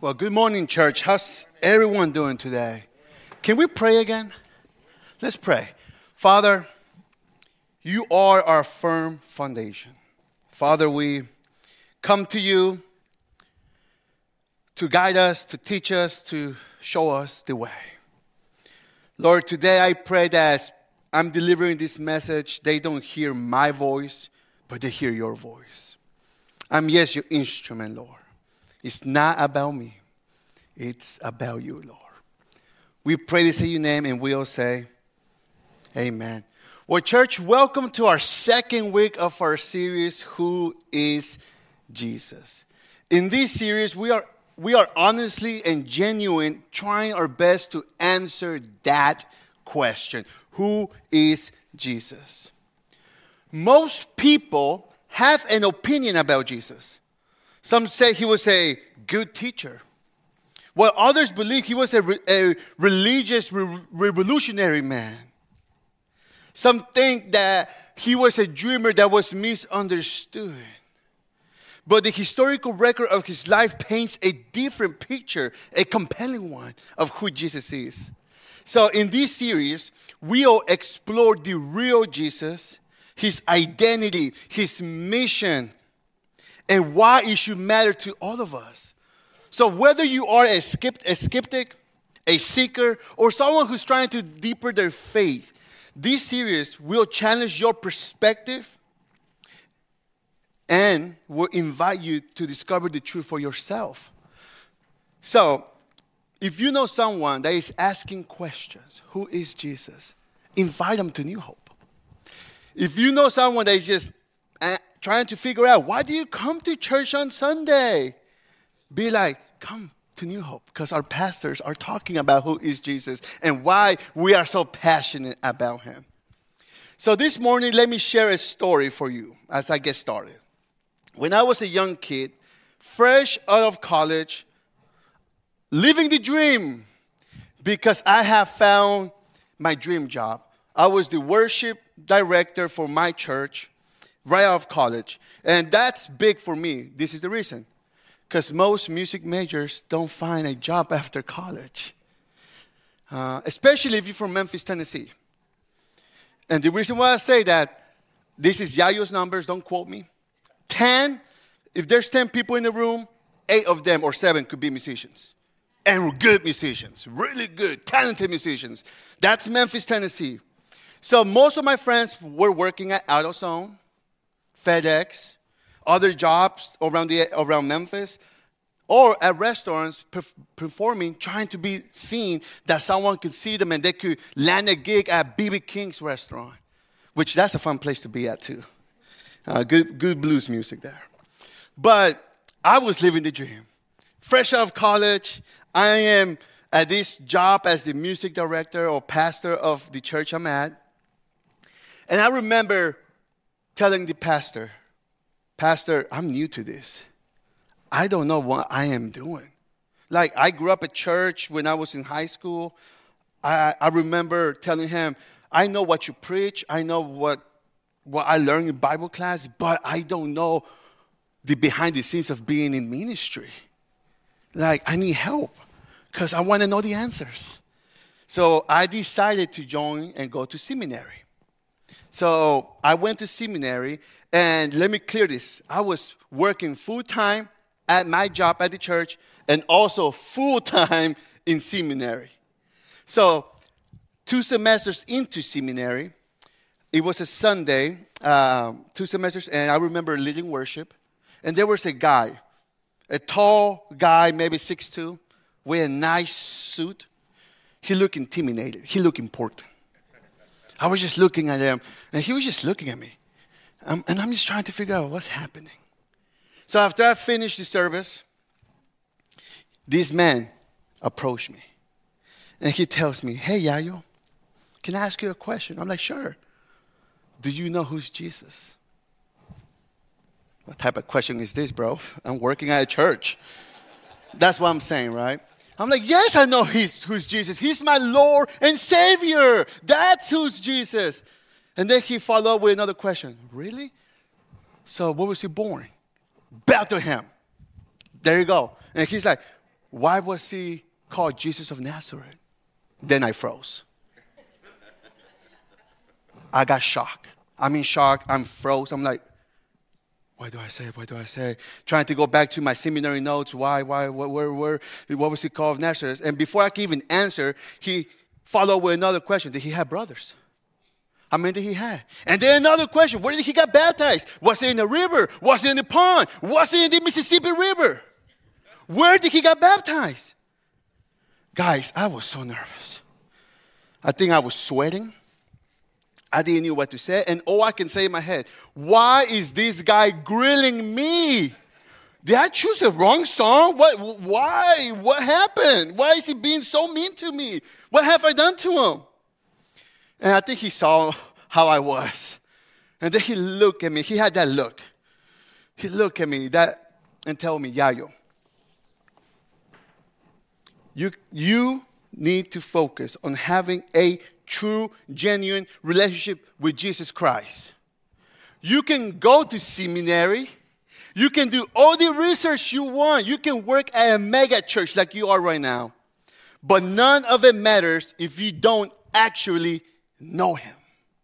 Well, good morning, church. How's everyone doing today? Can we pray again? Let's pray. Father, you are our firm foundation. Father, we come to you to guide us, to teach us, to show us the way. Lord, today I pray that as I'm delivering this message, they don't hear my voice, but they hear your voice. I'm, yes, your instrument, Lord. It's not about me. It's about you, Lord. We pray this in your name, and we all say, amen. Well, church, welcome to our second week of our series, Who is Jesus? In this series, we are honestly and genuine trying our best to answer that question. Who is Jesus? Most people have an opinion about Jesus. Some say he was a good teacher, while others believe he was a religious revolutionary man. Some think that he was a dreamer that was misunderstood. But the historical record of his life paints a different picture, a compelling one of who Jesus is. So in this series, we'll explore the real Jesus, his identity, his mission, and why it should matter to all of us. So whether you are a skeptic, a seeker, or someone who's trying to deepen their faith, this series will challenge your perspective and will invite you to discover the truth for yourself. So, if you know someone that is asking questions, who is Jesus? Invite them to New Hope. If you know someone that is just trying to figure out, why do you come to church on Sunday? Be like, come to New Hope, because our pastors are talking about who is Jesus and why we are so passionate about him. So this morning, let me share a story for you as I get started. When I was a young kid, fresh out of college, living the dream, because I have found my dream job. I was the worship director for my church right out of college. And that's big for me. This is the reason. Because most music majors don't find a job after college. Especially if you're from Memphis, Tennessee. And the reason why I say that, this is Yayo's numbers, don't quote me. If there's 10 people in the room, 8 of them or 7 could be musicians. And good musicians, really good, talented musicians. That's Memphis, Tennessee. So most of my friends were working at AutoZone, FedEx, other jobs around Memphis, or at restaurants performing, trying to be seen that someone could see them and they could land a gig at B.B. King's restaurant, which that's a fun place to be at too. Good blues music there. But I was living the dream. Fresh out of college, I am at this job as the music director or pastor of the church I'm at. And I remember telling the pastor, I'm new to this. I don't know what I am doing. Like, I grew up at church when I was in high school. I remember telling him, I know what you preach. I know what I learned in Bible class, but I don't know the behind the scenes of being in ministry. Like, I need help because I want to know the answers. So I decided to join and go to seminary. So I went to seminary, and let me clear this. I was working full-time at my job at the church and also full-time in seminary. So 2 semesters into seminary, it was a Sunday, 2 semesters, and I remember leading worship. And there was a guy, a tall guy, maybe 6'2", with a nice suit. He looked intimidated. He looked important. I was just looking at him, and he was just looking at me. And I'm just trying to figure out what's happening. So after I finished the service, this man approached me. And he tells me, hey, Yayo, can I ask you a question? I'm like, sure. Do you know who's Jesus? What type of question is this, bro? I'm working at a church. That's what I'm saying, right? I'm like, yes, I know who's Jesus. He's my Lord and Savior. That's who's Jesus. And then he followed up with another question. Really? So where was he born? Bethlehem. There you go. And he's like, why was he called Jesus of Nazareth? Then I froze. I got shocked. I'm in shock. I'm froze. I'm like, what do I say? What do I say? Trying to go back to my seminary notes. Why, where, what was he called of Nazareth? And before I can even answer, he followed with another question. Did he have brothers? How many did he have? And then another question. Where did he get baptized? Was it in the river? Was it in the pond? Was it in the Mississippi River? Where did he get baptized? Guys, I was so nervous. I think I was sweating. I didn't know what to say. And all I can say in my head, why is this guy grilling me? Did I choose the wrong song? Why? What happened? Why is he being so mean to me? What have I done to him? And I think he saw how I was. And then he looked at me. He had that look. He looked at me and told me, Yayo, you need to focus on having a true, genuine relationship with Jesus Christ. You can go to seminary. You can do all the research you want. You can work at a mega church like you are right now. But none of it matters if you don't actually know him.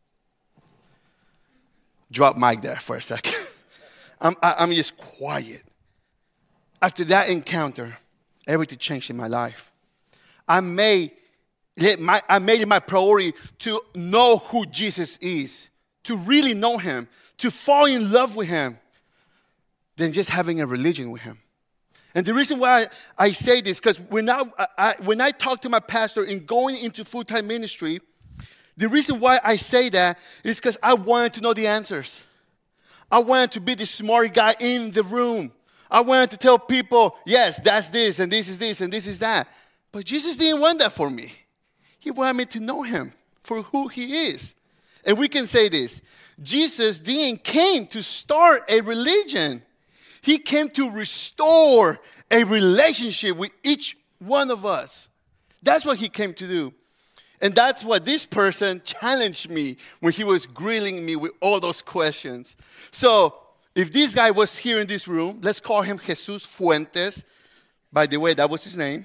Drop mic there for a second. I'm just quiet. After that encounter, everything changed in my life. I made it my priority to know who Jesus is, to really know him, to fall in love with him, than just having a religion with him. And the reason why I say this, because when I talk to my pastor in going into full-time ministry, the reason why I say that is because I wanted to know the answers. I wanted to be the smart guy in the room. I wanted to tell people, yes, that's this, and this is this, and this is that. But Jesus didn't want that for me. He wanted me to know him for who he is. And we can say this. Jesus didn't came to start a religion. He came to restore a relationship with each one of us. That's what he came to do. And that's what this person challenged me when he was grilling me with all those questions. So if this guy was here in this room, let's call him Jesus Fuentes. By the way, that was his name.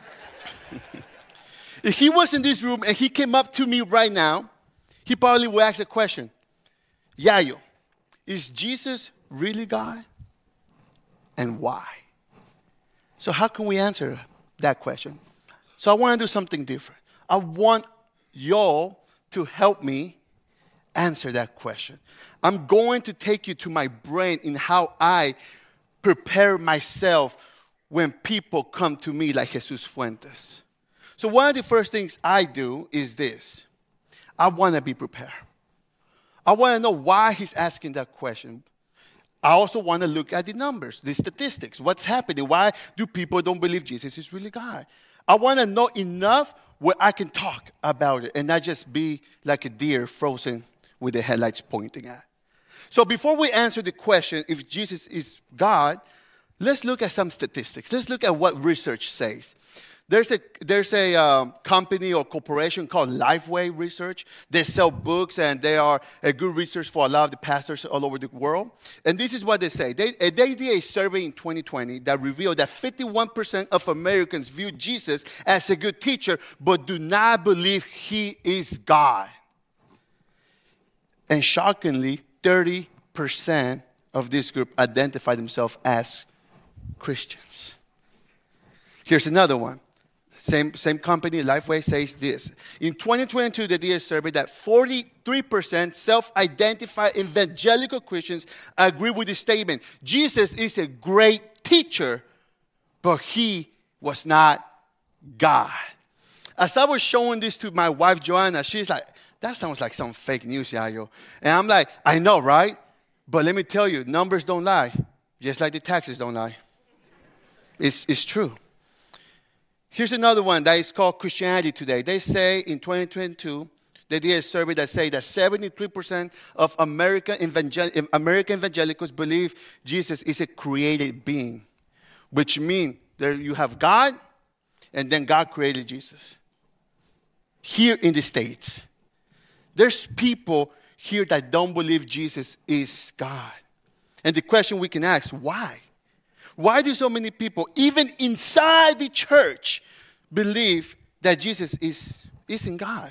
If he was in this room and he came up to me right now, he probably would ask a question. Yayo, is Jesus really God? And why? So how can we answer that question? So I want to do something different. I want y'all to help me answer that question. I'm going to take you to my brain in how I prepare myself when people come to me like Jesus Fuentes. So one of the first things I do is this. I want to be prepared. I want to know why he's asking that question. I also want to look at the numbers, the statistics. What's happening? Why do people don't believe Jesus is really God? I want to know enough where I can talk about it and not just be like a deer frozen with the headlights pointing at. So before we answer the question if Jesus is God, let's look at some statistics. Let's look at what research says. There's a company or corporation called Lifeway Research. They sell books and they are a good research for a lot of the pastors all over the world. And this is what they say. They did a survey in 2020 that revealed that 51% of Americans view Jesus as a good teacher but do not believe he is God. And shockingly, 30% of this group identify themselves as Christians. Here's another one. Same company, Lifeway, says this. In 2022, they did a survey that 43% self-identified evangelical Christians agree with the statement, Jesus is a great teacher, but he was not God. As I was showing this to my wife, Joanna, she's like, that sounds like some fake news, Yayo. And I'm like, I know, right? But let me tell you, numbers don't lie, just like the taxes don't lie. It's true. Here's another one that is called Christianity Today. They say in 2022, they did a survey that say that 73% of American evangelicals believe Jesus is a created being, which means there you have God, and then God created Jesus. Here in the States, there's people here that don't believe Jesus is God. And the question we can ask, why? Why do so many people, even inside the church, believe that Jesus isn't God?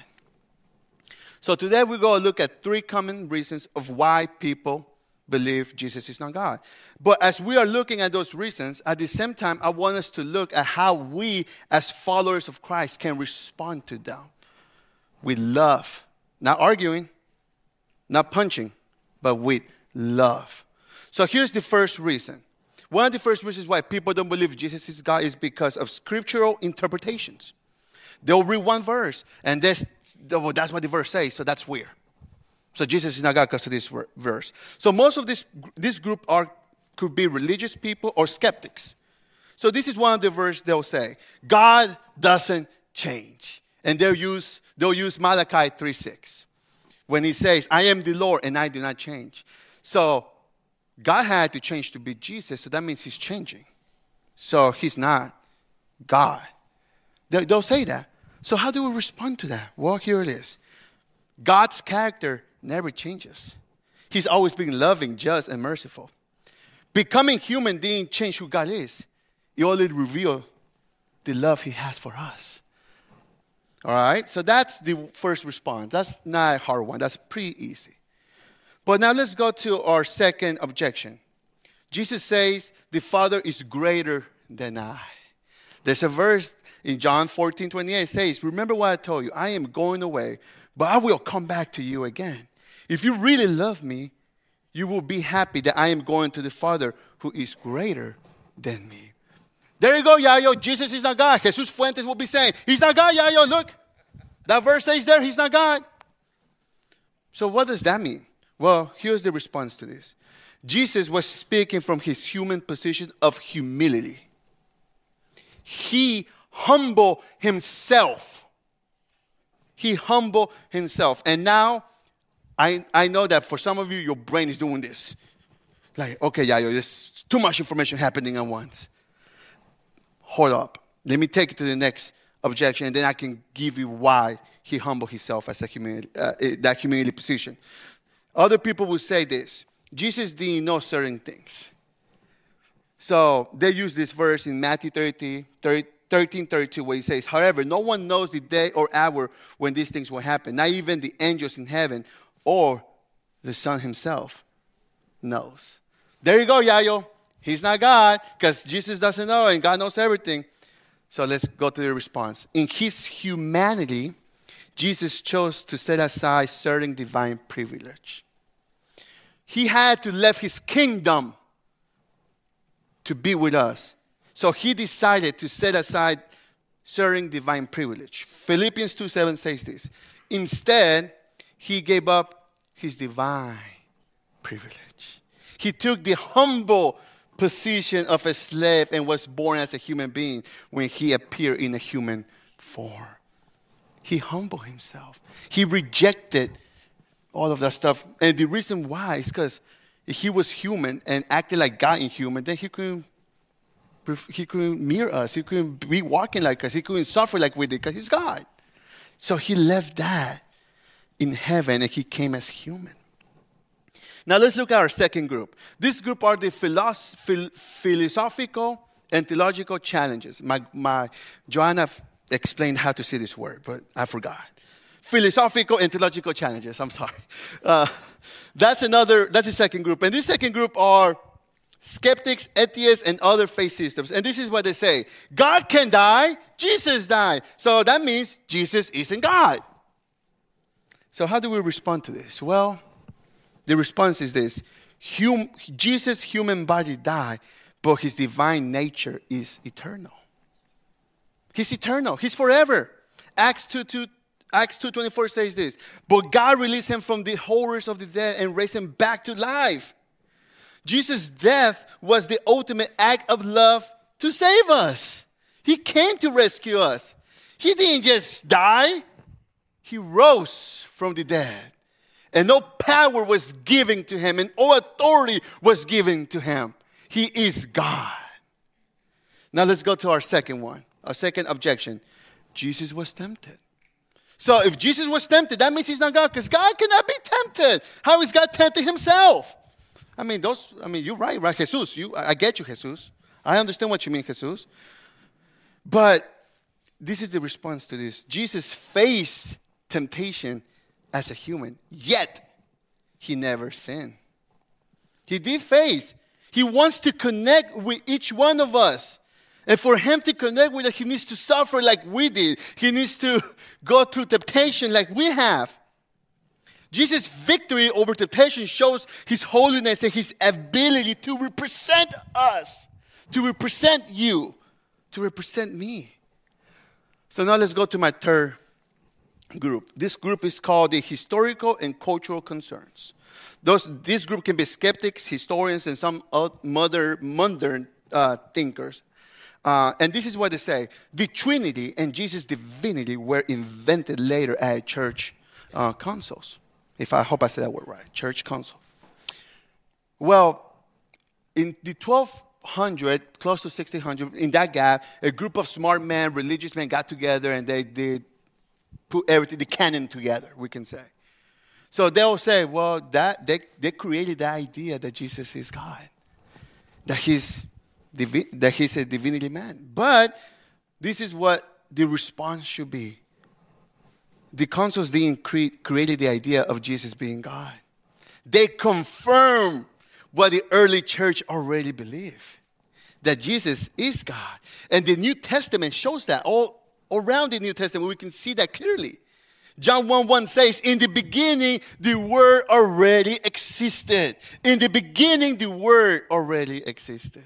So today we're going to look at 3 common reasons of why people believe Jesus is not God. But as we are looking at those reasons, at the same time, I want us to look at how we, as followers of Christ, can respond to them with love. Not arguing, not punching, but with love. So here's the first reason. One of the first reasons why people don't believe Jesus is God is because of scriptural interpretations. They'll read one verse, and that's what the verse says, so that's weird. So Jesus is not God because of this verse. So most of this group could be religious people or skeptics. So this is one of the verses they'll say, God doesn't change. And they'll use Malachi 3:6 when he says, I am the Lord and I do not change. So God had to change to be Jesus, so that means he's changing. So he's not God. They'll say that. So how do we respond to that? Well, here it is. God's character never changes. He's always been loving, just, and merciful. Becoming human didn't change who God is. It only revealed the love he has for us. All right? So that's the first response. That's not a hard one. That's pretty easy. But now let's go to our second objection. Jesus says, the Father is greater than I. There's a verse in John 14:28 says, remember what I told you, I am going away, but I will come back to you again. If you really love me, you will be happy that I am going to the Father who is greater than me. There you go, Yayo. Jesus is not God. Jesus Fuentes will be saying, he's not God, Yayo. Look, that verse says there, he's not God. So what does that mean? Well, here's the response to this. Jesus was speaking from his human position of humility. He humbled himself. He humbled himself. And now, I know that for some of you, your brain is doing this. Like, okay, Yayo, there's too much information happening at once. Hold up. Let me take it to the next objection, and then I can give you why he humbled himself as that humility position. Other people will say this. Jesus didn't know certain things. So they use this verse in Matthew 13:32, where he says, however, no one knows the day or hour when these things will happen. Not even the angels in heaven or the Son himself knows. There you go, Yayo. He's not God because Jesus doesn't know and God knows everything. So let's go to the response. In his humanity, Jesus chose to set aside certain divine privilege. He had to leave his kingdom to be with us. So he decided to set aside certain divine privilege. Philippians 2:7 says this. Instead, he gave up his divine privilege. He took the humble position of a slave and was born as a human being when he appeared in a human form. He humbled himself. He rejected all of that stuff. And the reason why is because he was human and acted like God in human, then he couldn't mirror us. He couldn't be walking like us. He couldn't suffer like we did because he's God. So he left that in heaven and he came as human. Now let's look at our second group. This group are the philosophical and theological challenges. My Joanna explained how to say this word, but I forgot. Philosophical and theological challenges. I'm sorry. That's the second group. And this second group are skeptics, atheists, and other faith systems. And this is what they say. God can die. Jesus died. So that means Jesus isn't God. So how do we respond to this? Well, the response is this. Jesus' human body died, but his divine nature is eternal. He's eternal. He's forever. Acts 2:24 says this. But God released him from the horrors of the dead and raised him back to life. Jesus' death was the ultimate act of love to save us. He came to rescue us. He didn't just die. He rose from the dead. And no power was given to him and no authority was given to him. He is God. Now let's go to our second one. Our second objection. Jesus was tempted. So if Jesus was tempted, that means he's not God because God cannot be tempted. How is God tempted himself? You're right, Jesus. I get you, Jesus. I understand what you mean, Jesus. But this is the response to this. Jesus faced temptation as a human, yet he never sinned. He did face. He wants to connect with each one of us. And for him to connect with us, he needs to suffer like we did. He needs to go through temptation like we have. Jesus' victory over temptation shows his holiness and his ability to represent us, to represent you, to represent me. So now let's go to my third group. This group is called the historical and cultural concerns. This group can be skeptics, historians, and some modern thinkers. And this is what they say. The Trinity and Jesus' divinity were invented later at church councils. I hope I said that word right. Church council. Well, in the 1200, close to 1600, in that gap, a group of smart men, religious men got together and they put everything, the canon together, we can say. So they'll say, well, they created the idea that Jesus is God, that he's a divinity man. But this is what the response should be. The councils didn't create the idea of Jesus being God. They confirm what the early church already believed, that Jesus is God. And the New Testament shows that. All around the New Testament, we can see that clearly. John 1:1 says, in the beginning, the Word already existed. In the beginning, the Word already existed.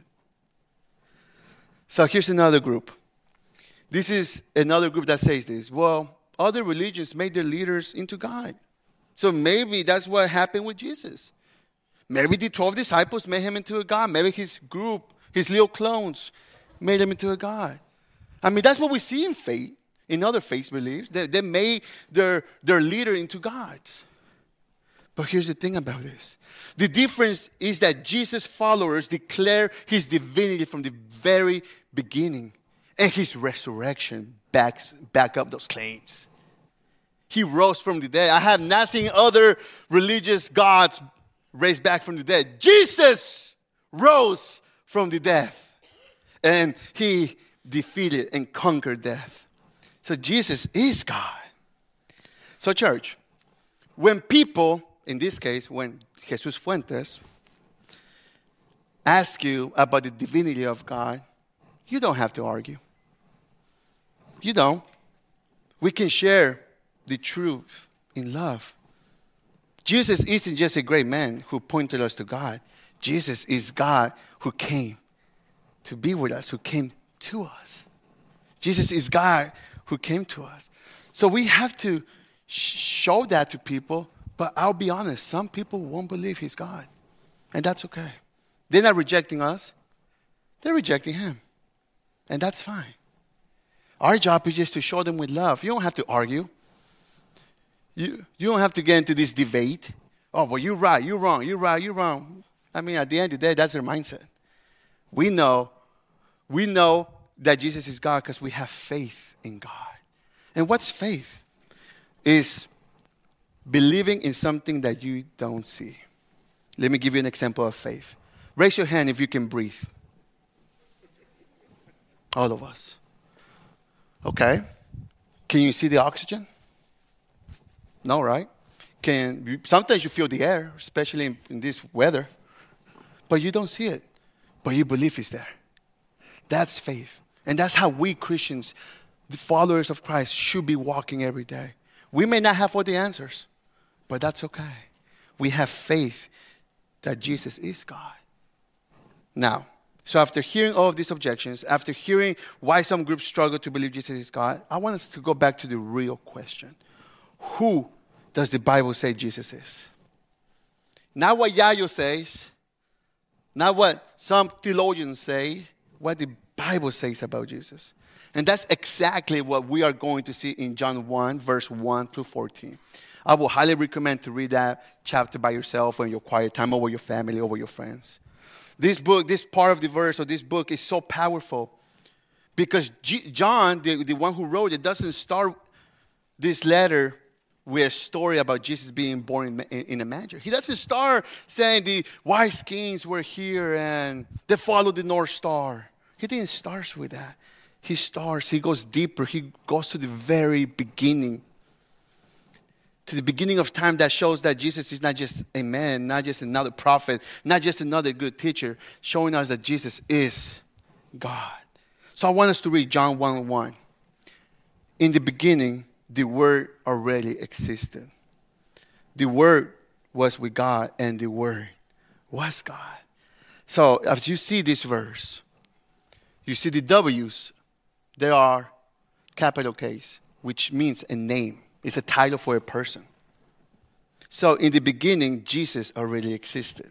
So here's another group. This is another group that says this. Well, other religions made their leaders into God. So maybe that's what happened with Jesus. Maybe the 12 disciples made him into a God. Maybe his group, his little clones, made him into a God. I mean, that's what we see in faith. In other faith beliefs, they made their leader into gods. But here's the thing about this. The difference is that Jesus' followers declare his divinity from the very beginning. And his resurrection back up those claims. He rose from the dead. I have not seen other religious gods raised back from the dead. Jesus rose from the dead. And he defeated and conquered death. So Jesus is God. So church, when people, in this case, when Jesus Fuentes ask you about the divinity of God, you don't have to argue. You don't. We can share the truth in love. Jesus isn't just a great man who pointed us to God. Jesus is God who came to be with us, who came to us. Jesus is God who came to us. So we have to show that to people, but I'll be honest, some people won't believe he's God. And that's okay. They're not rejecting us. They're rejecting him. And that's fine. Our job is just to show them with love. You don't have to argue. You don't have to get into this debate. Oh, well, you're right, you're wrong, you're right, you're wrong. I mean, at the end of the day, that's their mindset. We know that Jesus is God because we have faith in God. And what's faith? Is believing in something that you don't see. Let me give you an example of faith. Raise your hand if you can breathe. All of us. Okay. Can you see the oxygen? No, right? Sometimes you feel the air, especially in this weather, but you don't see it. But you believe it's there. That's faith. And that's how we Christians, the followers of Christ, should be walking every day. We may not have all the answers, but that's okay. We have faith that Jesus is God. Now, so after hearing all of these objections, after hearing why some groups struggle to believe Jesus is God, I want us to go back to the real question. Who does the Bible say Jesus is? Not what Yayo says, not what some theologians say, what the Bible says about Jesus. And that's exactly what we are going to see in John 1, verse 1 through 14. I will highly recommend to read that chapter by yourself or in your quiet time, or with your family, or with your friends. This book, this part of the verse of this book is so powerful because John, the one who wrote it, doesn't start this letter with a story about Jesus being born in a manger. He doesn't start saying the wise kings were here and they followed the North Star. He didn't start with that. He goes deeper. He goes to the very beginning. To the beginning of time that shows that Jesus is not just a man, not just another prophet, not just another good teacher, showing us that Jesus is God. So I want us to read John 1:1. In the beginning, the Word already existed. The Word was with God, and the Word was God. So as you see this verse, you see the W's. There are capital K's, which means a name. It's a title for a person. So in the beginning, Jesus already existed.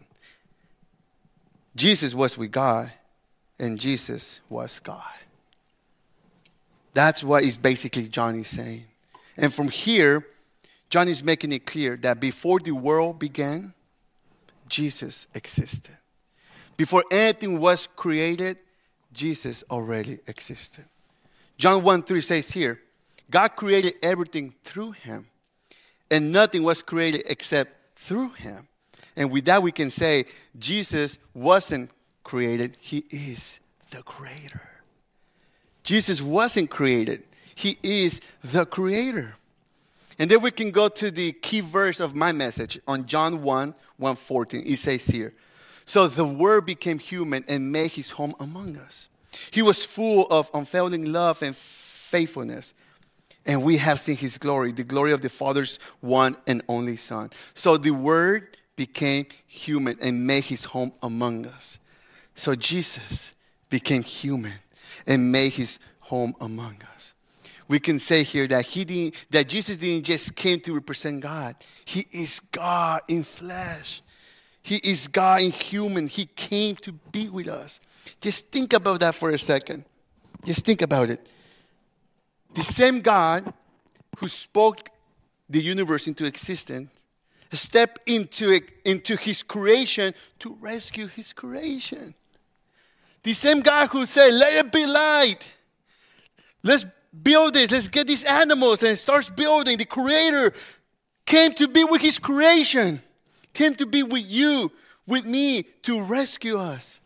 Jesus was with God, and Jesus was God. That's what is basically John is saying. And from here, John is making it clear that before the world began, Jesus existed. Before anything was created, Jesus already existed. John 1:3 says here, God created everything through him, and nothing was created except through him. And with that we can say Jesus wasn't created, he is the creator. Jesus wasn't created, he is the creator. And then we can go to the key verse of my message on John 1:14. It says here, so the Word became human and made his home among us. He was full of unfailing love and faithfulness. And we have seen his glory, the glory of the Father's one and only Son. So the Word became human and made his home among us. So Jesus became human and made his home among us. We can say here that Jesus didn't just came to represent God. He is God in flesh. He is God in human. He came to be with us. Just think about that for a second. Just think about it. The same God who spoke the universe into existence stepped into his creation to rescue his creation. The same God who said, let it be light. Let's build this. Let's get these animals, and starts building. The Creator came to be with his creation. Came to be with you, with me, to rescue us.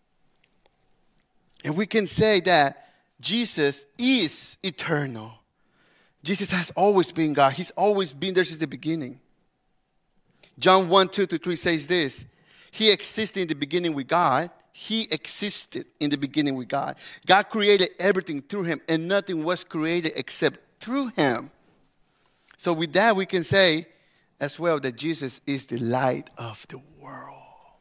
And we can say that Jesus is eternal. Jesus has always been God. He's always been there since the beginning. John 1:2-3 says this. He existed in the beginning with God. He existed in the beginning with God. God created everything through him, and nothing was created except through him. So with that, we can say as well that Jesus is the light of the world.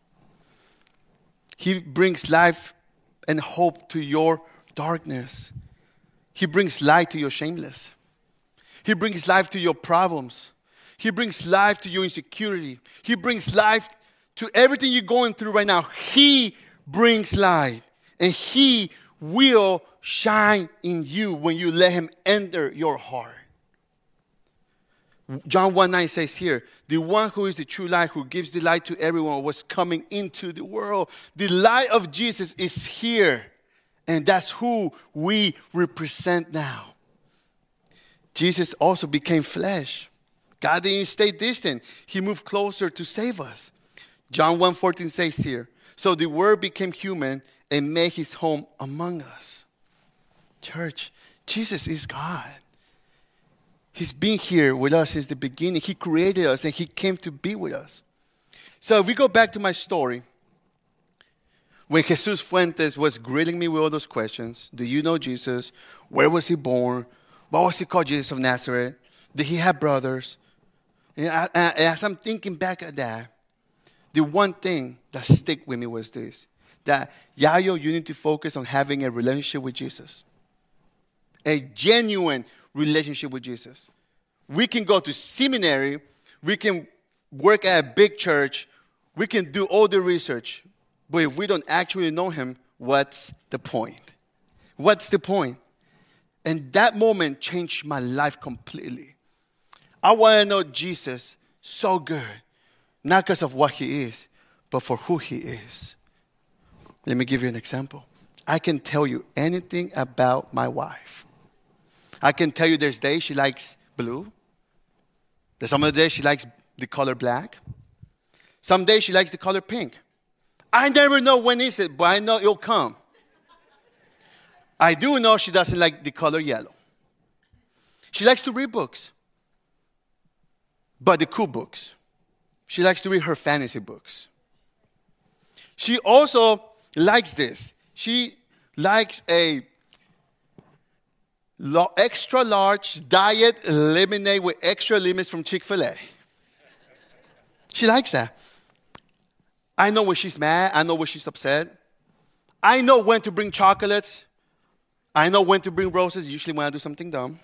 He brings life and hope to your darkness. He brings light to your shameless. He brings life to your problems. He brings life to your insecurity. He brings life to everything you're going through right now. He brings light, and he will shine in you when you let him enter your heart. John 1:9 says here, the one who is the true light, who gives the light to everyone, was coming into the world. The light of Jesus is here, and that's who we represent now. Jesus also became flesh. God didn't stay distant. He moved closer to save us. John 1:14 says here, so the Word became human and made his home among us. Church, Jesus is God. He's been here with us since the beginning. He created us and he came to be with us. So if we go back to my story, when Jesus Fuentes was grilling me with all those questions, do you know Jesus? Where was he born? Why was he called Jesus of Nazareth? Did he have brothers? And as I'm thinking back at that, the one thing that stuck with me was this, that Yayo, you need to focus on having a relationship with Jesus. A genuine relationship with Jesus. We can go to seminary, we can work at a big church, we can do all the research, but if we don't actually know him, what's the point? What's the point? And that moment changed my life completely. I want to know Jesus so good, not because of what he is, but for who he is. Let me give you an example. I can tell you anything about my wife. I can tell you there's days she likes blue. That some of the days she likes the color black. Some days she likes the color pink. I never know when is it, but I know it'll come. I do know she doesn't like the color yellow. She likes to read books, but the cool books. She likes to read her fantasy books. She also likes this. She likes a extra large diet lemonade with extra lemons from Chick-fil-A. She likes that. I know when she's mad. I know when she's upset. I know when to bring chocolates. I know when to bring roses, usually when I do something dumb.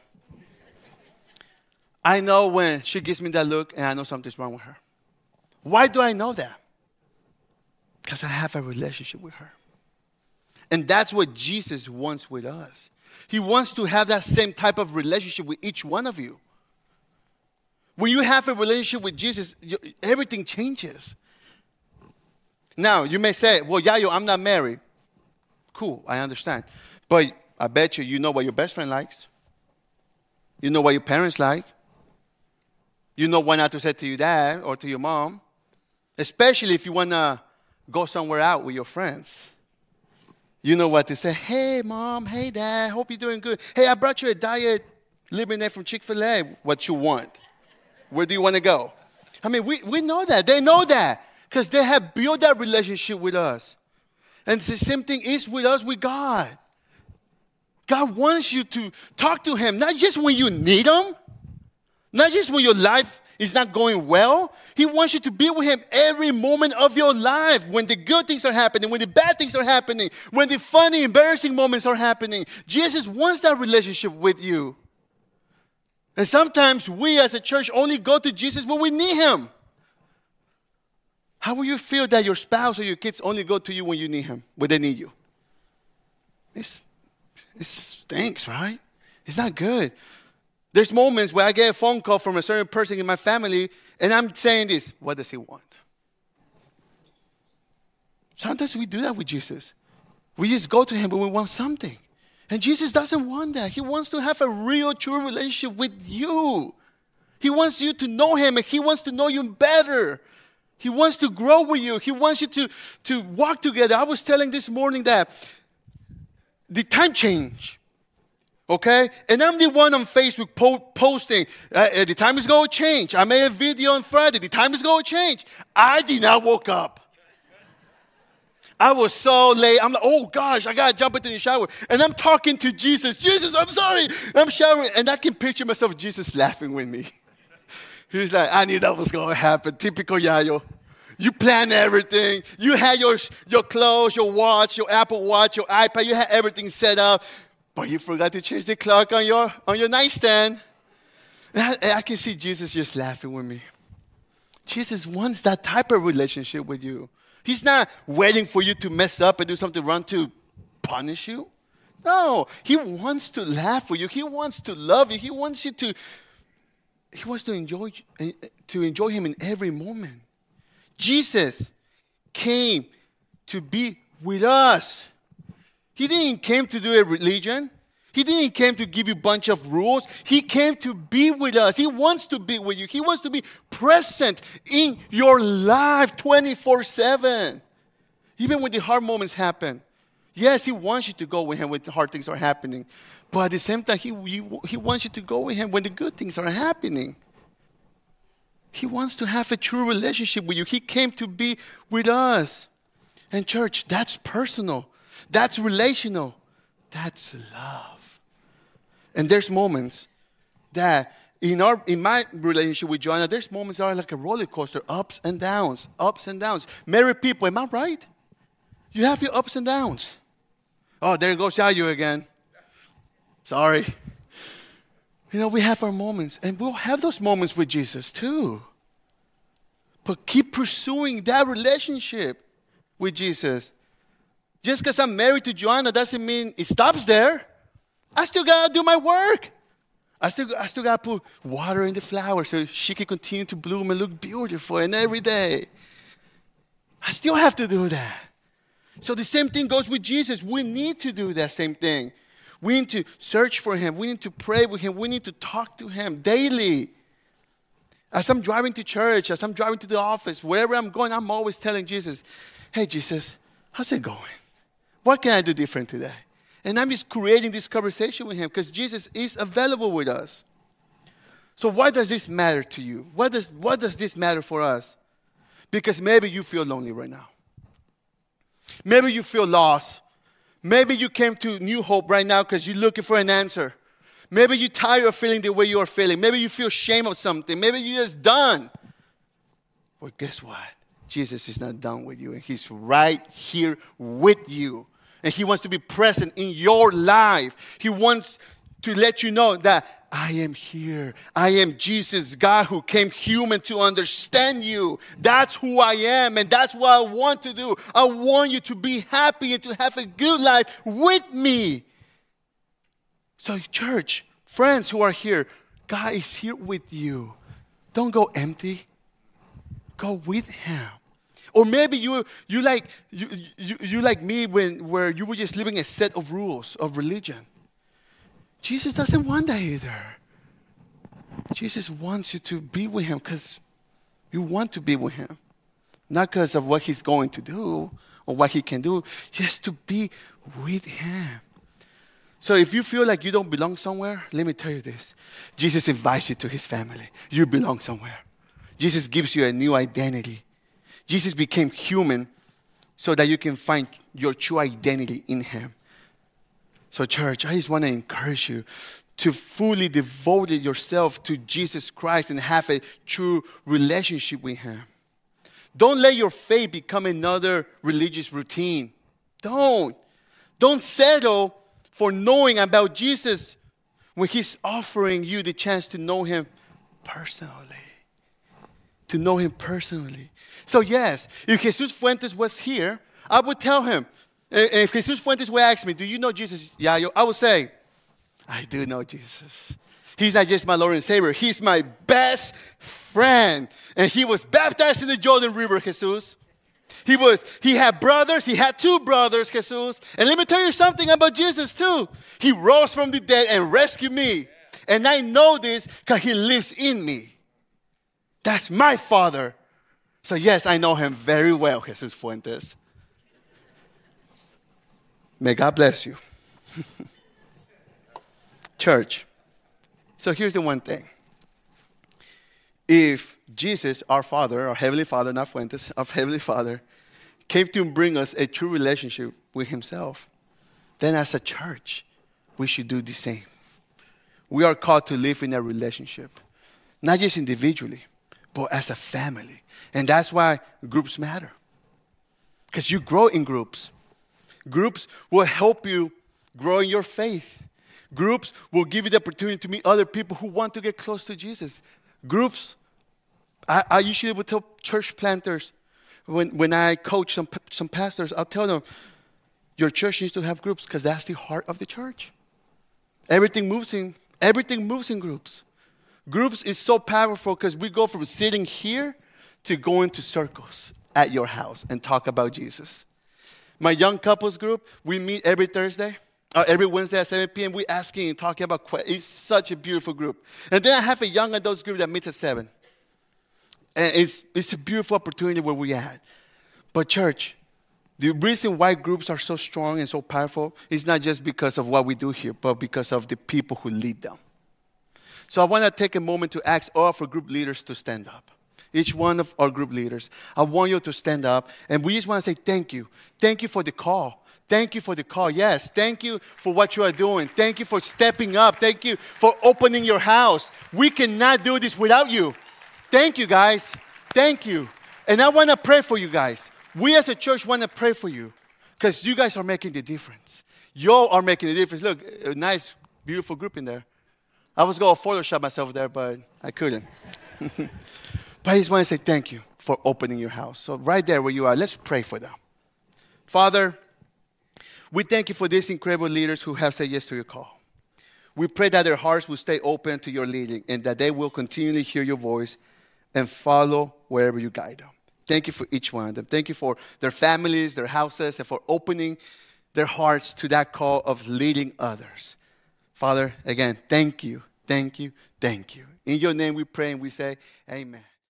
I know when she gives me that look and I know something's wrong with her. Why do I know that? Because I have a relationship with her. And that's what Jesus wants with us. He wants to have that same type of relationship with each one of you. When you have a relationship with Jesus, everything changes. Now, you may say, well, Yayo, I'm not married. Cool, I understand. But I bet you know what your best friend likes. You know what your parents like. You know what not to say to your dad or to your mom. Especially if you want to go somewhere out with your friends. You know what to say. Hey, Mom. Hey, Dad. Hope you're doing good. Hey, I brought you a diet lemonade from Chick-fil-A. What you want? Where do you want to go? I mean, we know that. They know that because they have built that relationship with us. And the same thing is with us, with God. God wants you to talk to him, not just when you need him, not just when your life is not going well. He wants you to be with him every moment of your life, when the good things are happening, when the bad things are happening, when the funny, embarrassing moments are happening. Jesus wants that relationship with you. And sometimes we as a church only go to Jesus when we need him. How will you feel that your spouse or your kids only go to you when you need him, when they need you? It stinks, right? It's not good. There's moments where I get a phone call from a certain person in my family, and I'm saying this, what does he want? Sometimes we do that with Jesus. We just go to him when we want something. And Jesus doesn't want that. He wants to have a real, true relationship with you. He wants you to know him, and he wants to know you better. He wants to grow with you. He wants you to walk together. I was telling this morning that the time change, okay? And I'm the one on Facebook posting, the time is going to change. I made a video on Friday, the time is going to change. I did not woke up. I was so late. I'm like, oh gosh, I got to jump into the shower. And I'm talking to Jesus. Jesus, I'm sorry. I'm showering. And I can picture myself, Jesus laughing with me. He's like, I knew that was going to happen. Typical Yayo. You planned everything. You had your clothes, your watch, your Apple Watch, your iPad. You had everything set up. But you forgot to change the clock on your nightstand. And I can see Jesus just laughing with me. Jesus wants that type of relationship with you. He's not waiting for you to mess up and do something wrong to punish you. No, he wants to laugh with you. He wants to love you. He wants to enjoy him in every moment. Jesus came to be with us. He didn't came to do a religion. He didn't came to give you a bunch of rules. He came to be with us. He wants to be with you. He wants to be present in your life 24/7. Even when the hard moments happen. Yes, he wants you to go with him when the hard things are happening. But at the same time, he wants you to go with him when the good things are happening. He wants to have a true relationship with you. He came to be with us. And church, that's personal. That's relational. That's love. And there's moments that in my relationship with Joanna, there's moments that are like a roller coaster, ups and downs, ups and downs. Married people, am I right? You have your ups and downs. Oh, there goes Yayo again. Sorry. You know, we have our moments, and we'll have those moments with Jesus too. But keep pursuing that relationship with Jesus. Just because I'm married to Joanna doesn't mean it stops there. I still got to do my work. I still got to put water in the flowers so she can continue to bloom and look beautiful and every day. I still have to do that. So the same thing goes with Jesus. We need to do that same thing. We need to search for him. We need to pray with him. We need to talk to him daily. As I'm driving to church, as I'm driving to the office, wherever I'm going, I'm always telling Jesus, hey, Jesus, how's it going? What can I do different today? And I'm just creating this conversation with him because Jesus is available with us. So why does this matter to you? What does this matter for us? Because maybe you feel lonely right now. Maybe you feel lost. Maybe you came to New Hope right now because you're looking for an answer. Maybe you're tired of feeling the way you are feeling. Maybe you feel shame of something. Maybe you're just done. Well, guess what? Jesus is not done with you. And he's right here with you. And he wants to be present in your life. He wants to let you know that I am here. I am Jesus, God who came human to understand you. That's who I am, and that's what I want to do. I want you to be happy and to have a good life with me. So church, friends who are here, God is here with you. Don't go empty. Go with him. Or maybe you like me where you were just living a set of rules of religion. Jesus doesn't want that either. Jesus wants you to be with him because you want to be with him. Not because of what he's going to do or what he can do, just to be with him. So if you feel like you don't belong somewhere, let me tell you this. Jesus invites you to his family. You belong somewhere. Jesus gives you a new identity. Jesus became human so that you can find your true identity in him. So church, I just want to encourage you to fully devote yourself to Jesus Christ and have a true relationship with him. Don't let your faith become another religious routine. Don't settle for knowing about Jesus when he's offering you the chance to know him personally. To know him personally. So yes, if Jesus Fuentes was here, I would tell him, if Jesus Fuentes would ask me, do you know Jesus, Yayo? I would say, I do know Jesus. He's not just my Lord and Savior. He's my best friend. And he was baptized in the Jordan River, Jesus. He had brothers. He had 2 brothers, Jesus. And let me tell you something about Jesus too. He rose from the dead and rescued me. And I know this because he lives in me. That's my Father. So yes, I know him very well, Jesus Fuentes. May God bless you. Church, so here's the one thing. If Jesus, our Father, our Heavenly Father, not Fuentes, our Heavenly Father, came to bring us a true relationship with himself, then as a church, we should do the same. We are called to live in a relationship, not just individually, but as a family. And that's why groups matter. Because you grow in groups. Groups will help you grow in your faith. Groups will give you the opportunity to meet other people who want to get close to Jesus. Groups, I usually would tell church planters, when I coach some pastors, I'll tell them, your church needs to have groups because that's the heart of the church. Everything moves in groups. Groups is so powerful because we go from sitting here to going to circles at your house and talk about Jesus. My young couples group, we meet every Thursday, every Wednesday at 7 p.m. We're asking and talking about questions. It's such a beautiful group. And then I have a young adults group that meets at 7. And it's a beautiful opportunity where we're at. But church, the reason why groups are so strong and so powerful is not just because of what we do here, but because of the people who lead them. So I want to take a moment to ask all of our group leaders to stand up. Each one of our group leaders. I want you to stand up. And we just want to say thank you. Thank you for the call. Thank you for the call. Yes, thank you for what you are doing. Thank you for stepping up. Thank you for opening your house. We cannot do this without you. Thank you, guys. Thank you. And I want to pray for you guys. We as a church want to pray for you because you guys are making the difference. You are making the difference. Look, a nice, beautiful group in there. I was going to Photoshop myself there, but I couldn't. But I just want to say thank you for opening your house. So right there where you are, let's pray for them. Father, we thank you for these incredible leaders who have said yes to your call. We pray that their hearts will stay open to your leading and that they will continually hear your voice and follow wherever you guide them. Thank you for each one of them. Thank you for their families, their houses, and for opening their hearts to that call of leading others. Father, again, thank you. Thank you. Thank you. In your name we pray and we say, amen.